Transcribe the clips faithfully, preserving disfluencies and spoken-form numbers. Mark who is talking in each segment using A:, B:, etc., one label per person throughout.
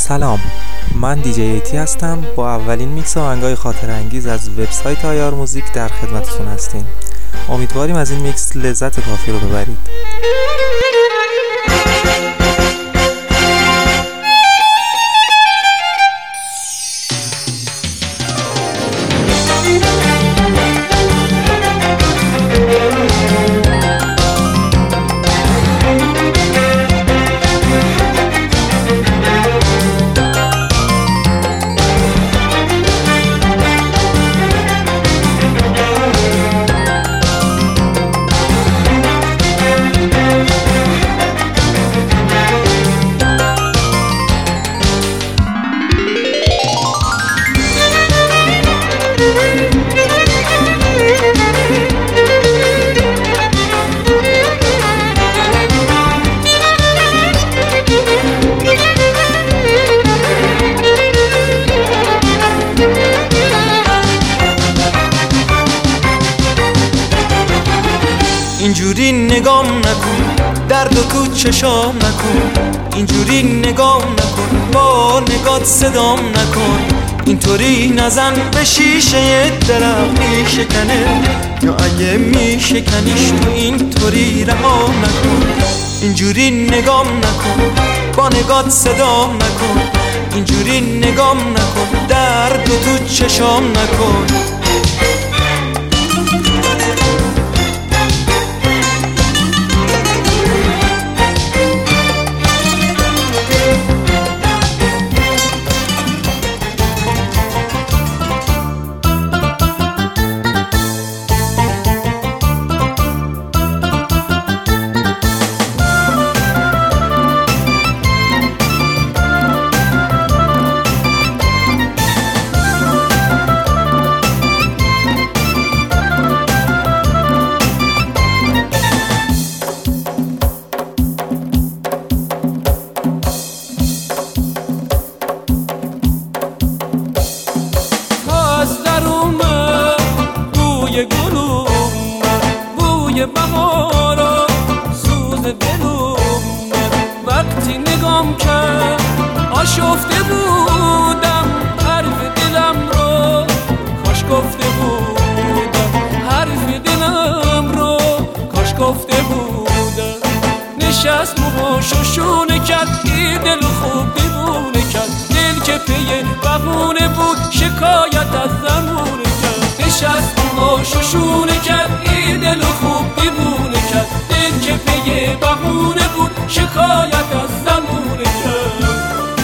A: سلام، من دیجی ایتی هستم. با اولین میکس آهنگای خاطره انگیز از وبسایت آیار موزیک در خدمتتون هستیم. امیدواریم از این میکس لذت کافی رو ببرید.
B: اینجوری نگام نکن، درد و تو چشام نکن. اینجوری نگام نکن، با نگات صدام نکن. اینطوری نزن به شیشه درخت میشکنه، یا اگه میشکنیش تو اینطوری رها نکن. اینجوری نگام نکن، با نگات صدام نکن. اینجوری نگام نکن، درد و تو چشام نکن.
C: بوی بهارا سوز دلم، وقتی نگام کرد آشفته بودم. حرف دلم رو کاش گفته بودم، حرف دلم رو کاش گفته بودم. نشست موهاش و شونه کرد، ای دل خوب دیوونه کرد. دل که پی بهونه بود، شکایت از زمونه کرد. نشست موهاش و شونه کرد، ای دل خوب دیوونه کرد. دل که پی بهونه بود، شکایت از زمونه کرد.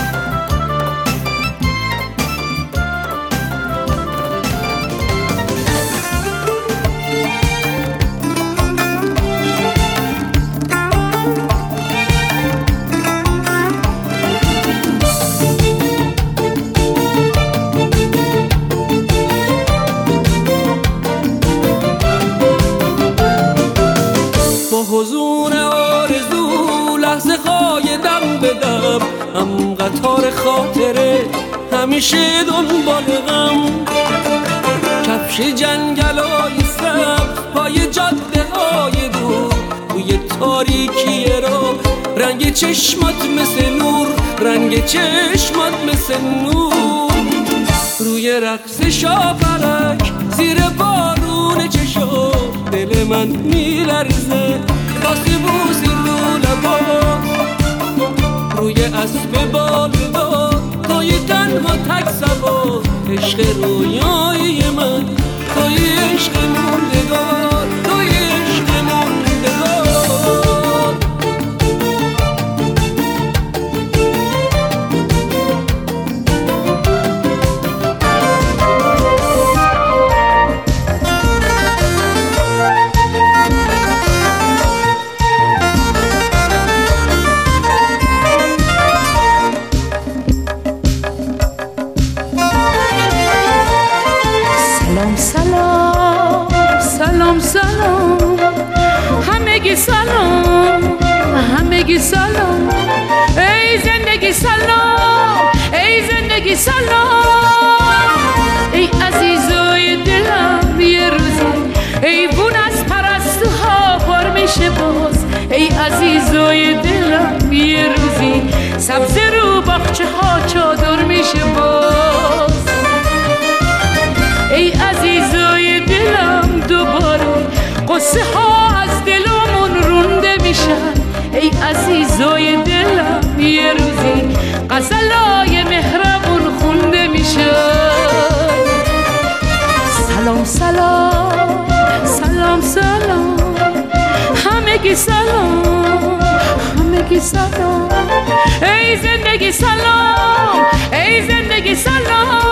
C: حضور آرزو لحظه های دم به دم، هم قطار خاطره همیشه دنبال غم. کفش جنگلای سبز پای جاده های دور، روی تاریکی رو رنگ چشمات مثل نور، رنگ چشمات مثل نور. روی رقص شاپرک زیر بارون چشم، دل من میلرزه باسی بوسی رو لبا. روی اسب بالدار توی تنها تک سوار، عشق رویای من توی عشق موندگار، توی عشق موندگار.
D: سلام سلام همگی سلام، همگی سلام. ای زندگی سلام، ای زندگی سلام. ای عزیزای دلم یه روزی ایوون از پرستوها پر میشه باز. ای عزیزای دلم یه روزی سبز رو باغچه ها یه روزی غزلای مهربون خونده میشه. سلام سلام سلام سلام همگی سلام همگی سلام ای زندگی سلام ای زندگی سلام.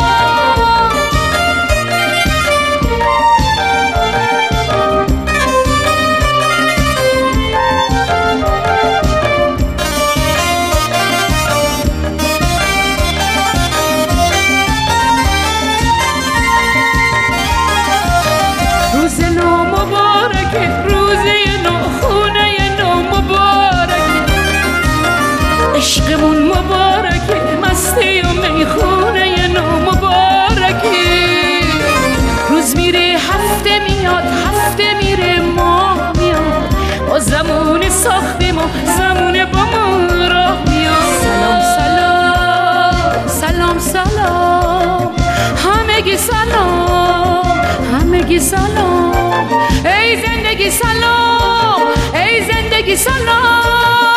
D: روز نو مبارکه روزی نو خونه نو مبارکه عشقمون مبارکه مستی و میخونه نو مبارکه. روز میره هفته میاد هفته میره ماه میاد با زمان ساختیم و زمان با ما راه میاد. سلام سلام سلام سلام همگی سلام همگی سلام ای زندگی سلام ای زندگی سلام.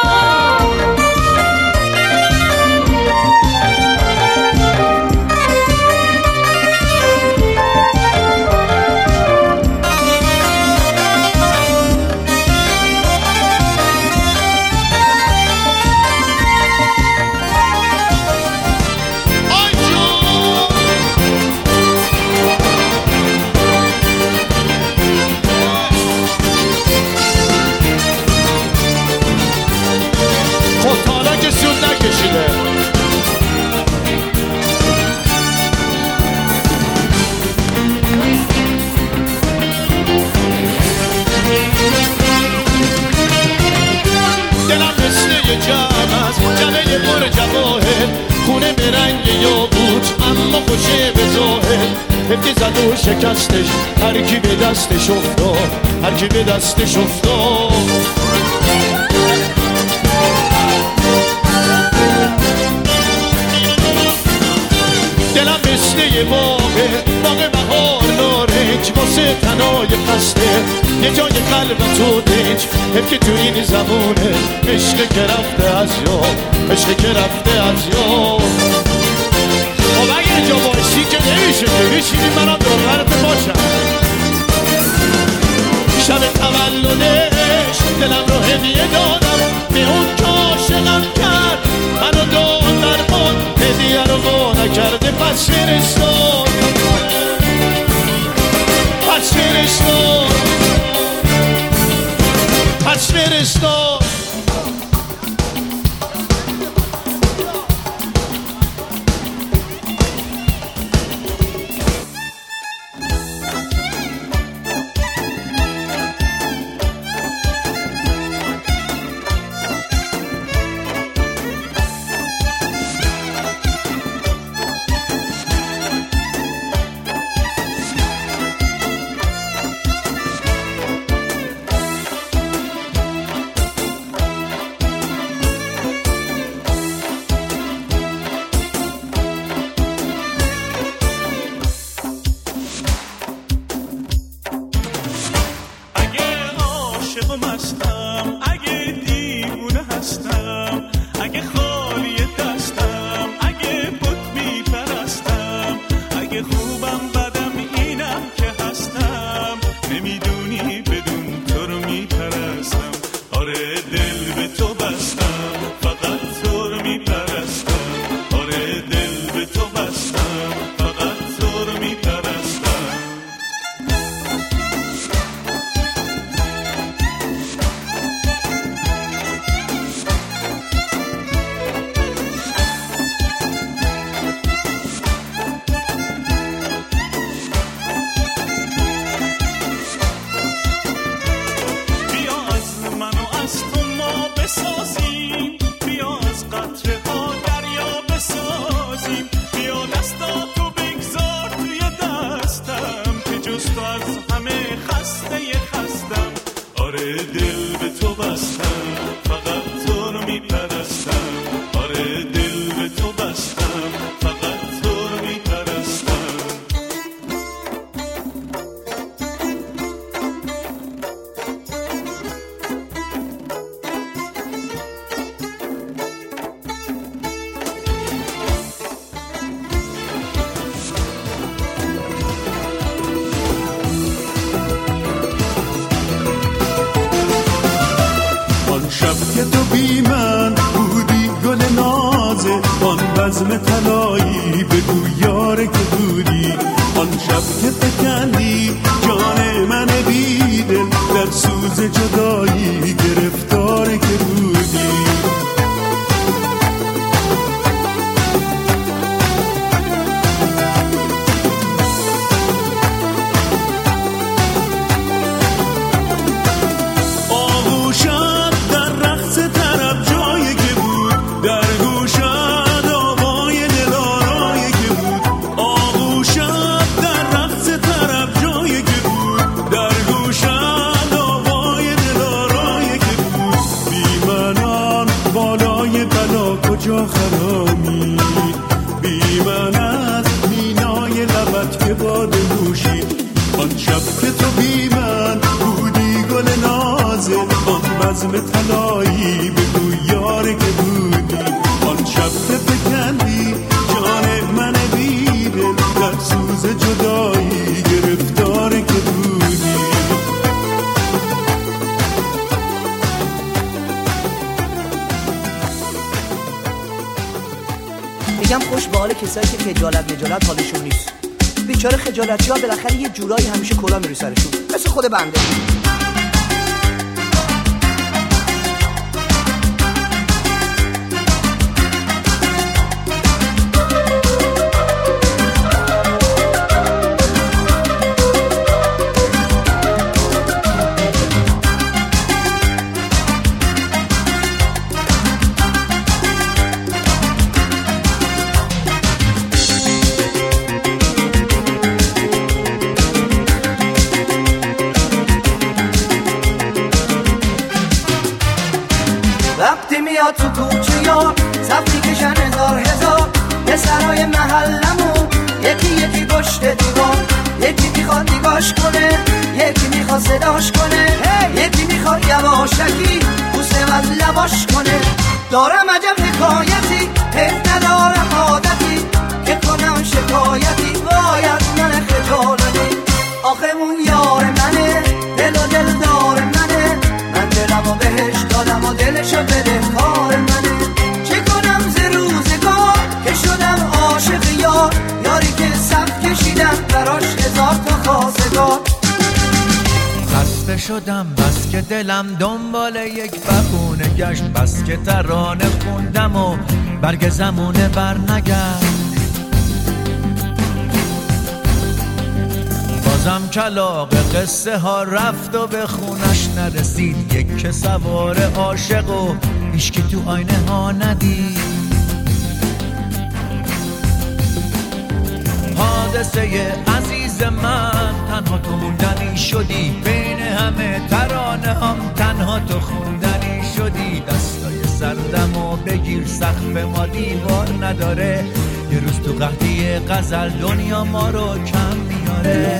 E: هفته زد و شکستش هر کی به دستش افتاد هر کی به دستش افتاد. دلم مثل یه باغه باغ بهار نارنج واسه تنای خسته یه جای قلب تو دنج. حیف که تو این زمونه عشق که رفته از یاد عشق که رفته از یاد. خب اگه اینجا بایستی که نمیشه که بشینی منم دوربرت باشم. شب تولدش دلم رو هدیه دادم به اون که عاشقم کرد منو داد درمان هدیه رو با نکرده پس فرستاد پس فرستاد پس فرستاد.
F: بزم طلایی بگو یار که بودی آن شب که فکندی جان من بیدل در سوز جدایی گرفتار که بودی کجا خرامی بی من از مینای لبت که باده نوشی آن شب که تو بی من بودی گل نازه آن بزم طلایی بگو یار که بودی آن شب که فکندی جان من بیدل در سوز جدایی گرفتار که بودی
G: میگم خوش به حال کسایی که خجالت نجالت حالشون نیست. بیچاره خجالتی ها بالاخره یه جورایی همیشه کلا میره سرشون، مثل خود بنده. وقتی میاد تو کوچه یا صفی کشن هزار هزار یه سرای محلمون یکی یکی پشت دیوار یکی میخواد نگاش کنه یکی میخواد صداش کنه یکی میخواد یواشکی بوسه از لباش کنه. دارم عجب حکایتی حیف ندارم عادتی که کنم شکایتی وای از من خجالتی آخه اون یار منه دل و دل دار منه من دلم و بهش دادم و دلشو بده کار منه. چه کنم ز روزگار که شدم عاشق یار یاری که صف کشیدم براش هزار تا خواستگار.
H: خسته شدم بس که دلم دنبال یک بهونه گشت بس که ترانه خوندم و برگ زمونه بر نگشت بازم کلاغ قصه ها رفت و به خونش نرسید یک که سوار عاشق و هیچ که تو آینه ها ندید. حادثه عزیز من تنها تو موندنی شدی بین همه ترانه هم تنها تو خوندنی شدی. دستای سردم و بگیر سقف ما دیوار نداره یه روز تو قحطی غزل دنیا ما رو کم میاره.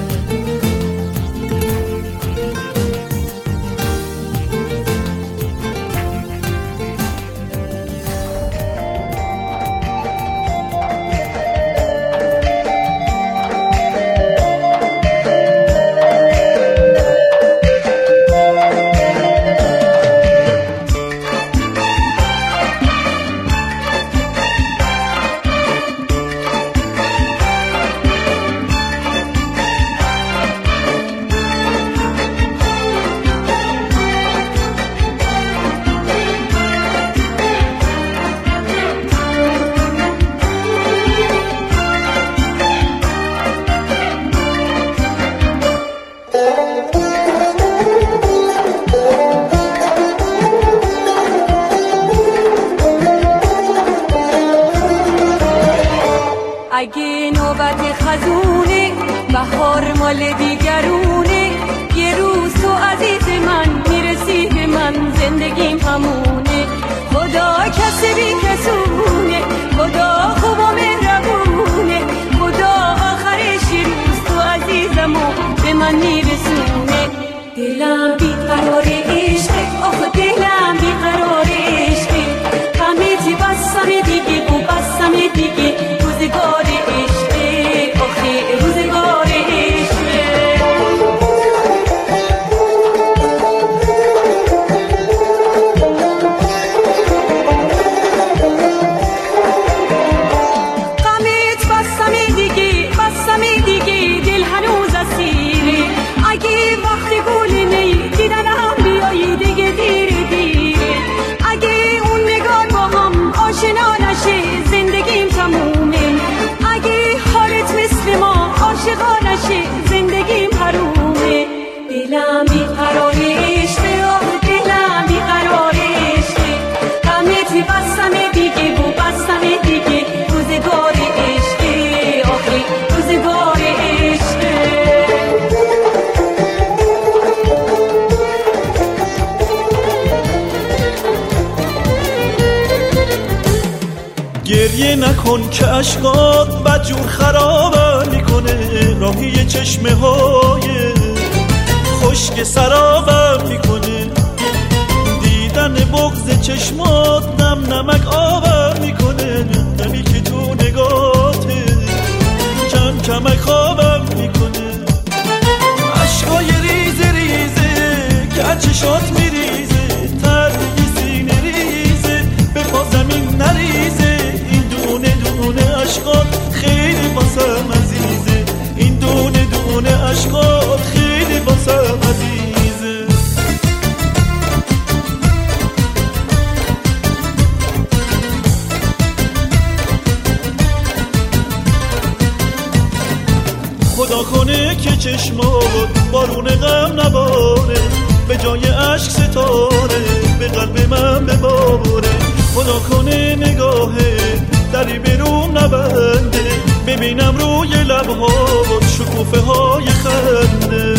I: اگه نوبت خزونه بهار مال دیگرونه یه روز تو عزیز من میرسی به من زندگیم همونه. خدا کسی بی کسونه خدا خوب و مهربونه خدا آخرش یه روز تو عزیزمو به من میرسونه. دلم بیقرار عشقه آخه دلم بیقرار عشقه همه چی بسم دیگه و بسم دیگه روزگار عشقه آخه روزگار عشقه.
F: گریه نکن که عشقات بدجور خرابم میکنه، راهی چشمه های خشک سرابم میکنه، دیدن بغض چشمات نم نمک آبم میکنه، نمی که تو نگاته کم کمک خوابم میکنه، عشقای ریزه ریزه که چشات میریزه، تردی سینه ریزه به پا زمین نریزه، این دونه دونه عشقات خیلی واسم عزیزه، این دونه دونه عشقات خیلی واسم عزیزه. خدا کنه که چشمات بارون غم نباره، به جای عشق ستاره به قلب من بباره، خدا کنه نگاهه دری بروم نبنده، ببینم روی لبهات شکوفه های خنده،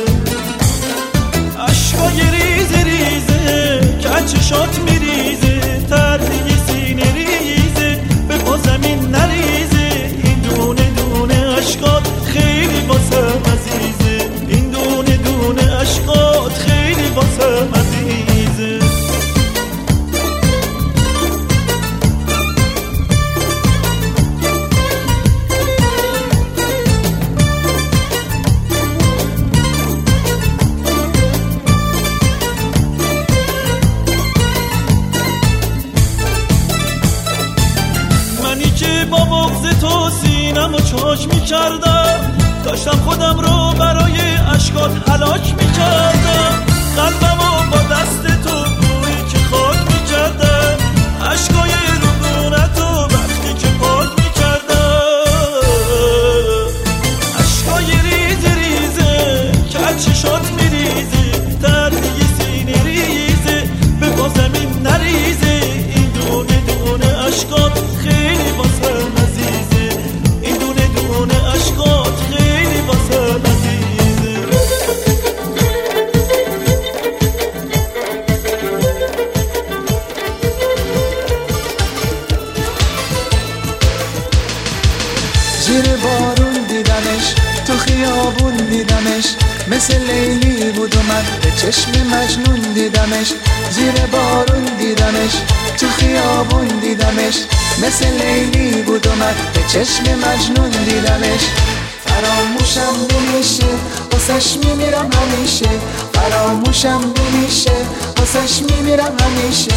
F: عشقای ریزه ریزه که چشات میریزه، تردی سینه ریزه به پا زمین نریزه، این دونه دونه عشقات خیلی واسم عزیزه، این دونه دونه عشقات خیلی واسم عزیزه. منی که با بغض تو سینم و چاش میکردم، داشتم خودم رو برای عشقات هلاک میکردم، قلبم رو با دست تو بویی که خاک میکردم، عشقای رودونت رو وقتی که پاک میکردم، عشقای ریزه ریزه که چشات میریزه، تردی سینه ریزه به پا زمین نریزه، این دونه دونه عشقات خیلی واسم عزیزه، این دونه دونه عشقات خیلی واسم عزیزه.
J: زیر بارون دیدمش، تو خیابون دیدمش، مثل لیلی بود و من به چشم مجنون دیدمش، زیر بارون دیدمش، تو خیابون دیدمش، مثل لیلی بود و من به چشم مجنون دیدمش، فراموشم نمیشه واسش میمیرم همیشه، فراموشم نمیشه واسش میمیرم همیشه.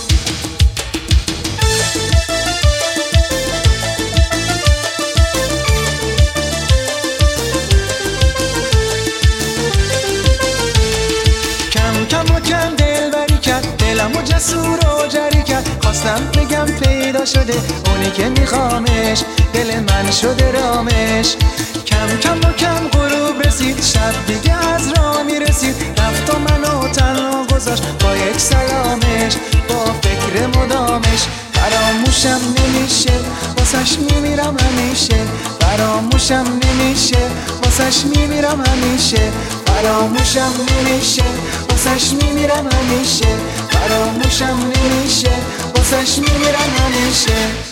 J: کم و کم دل بری کرد، دلم و جسور و جری کرد، خواستم بگم پیدا شده اونی که میخوامش، دل من شده رامش، کم کم و کم غروب رسید، شب دیگه از راه میرسید، رفت و منو تنها گذاشت با یک سلامش، با فکر مدامش، فراموشم نمیشه واسش میمیرم همیشه، فراموشم نمیشه واسش میمیرم همیشه، فراموشم نمیشه واسش میمیرم همیشه، فراموشم نمیشه واسش میمیرم همیشه.